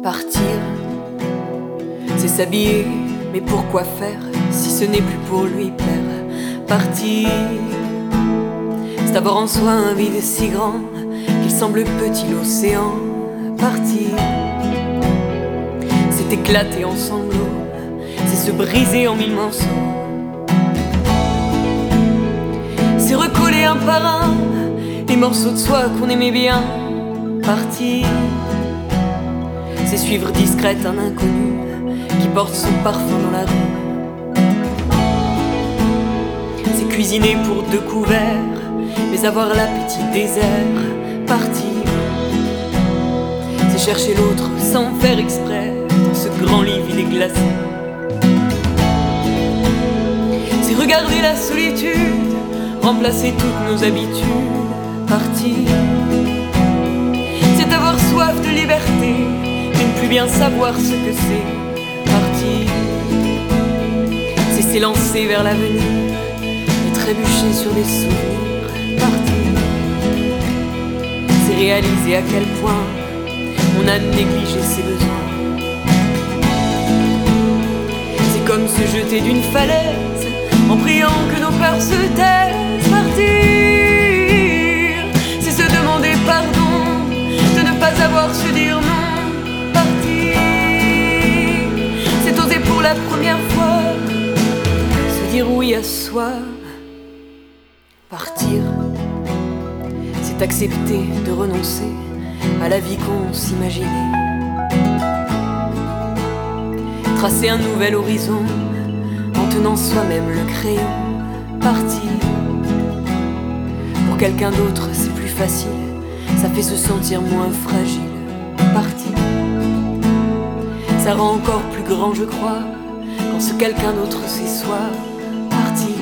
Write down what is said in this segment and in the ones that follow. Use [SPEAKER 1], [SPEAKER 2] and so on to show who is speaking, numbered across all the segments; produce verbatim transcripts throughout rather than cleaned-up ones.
[SPEAKER 1] Partir, c'est s'habiller, mais pourquoi faire si ce n'est plus pour lui plaire? Partir, c'est avoir en soi un vide si grand qu'il semble petit l'océan. Partir, c'est éclater en sanglots, c'est se briser en mille morceaux. C'est recoller un par un les morceaux de soi qu'on aimait bien. Partir, c'est suivre discrète un inconnu qui porte son parfum dans la rue. C'est cuisiner pour deux couverts, mais avoir l'appétit désert. Partir, c'est chercher l'autre sans faire exprès dans ce grand lit vide et glacé. C'est regarder la solitude remplacer toutes nos habitudes. Partir, c'est avoir soif de liberté mais ne plus bien savoir ce que c'est. Partir, c'est s'élancer vers l'avenir et trébucher sur des souvenirs. Partir, c'est réaliser à quel point on a négligé ses besoins. C'est comme se jeter d'une falaise en priant que nos peurs se taisent. Partir, c'est se demander pardon de ne pas avoir su dire non. Partir, c'est oser pour la première fois se dire oui à soi. Partir, c'est accepter de renoncer à la vie qu'on s'imaginait. Tracer un nouvel horizon en tenant soi-même le crayon. Partir, pour quelqu'un d'autre c'est plus facile, ça fait se sentir moins fragile. Partir, ça rend encore plus grand je crois quand ce quelqu'un d'autre c'est soi. Partir,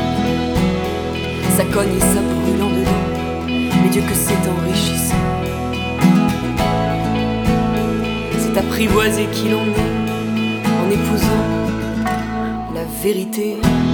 [SPEAKER 1] ça cogne et ça brûle en dedans, mais Dieu que c'est enrichissant. C'est apprivoiser qui l'on est en épousant la vérité.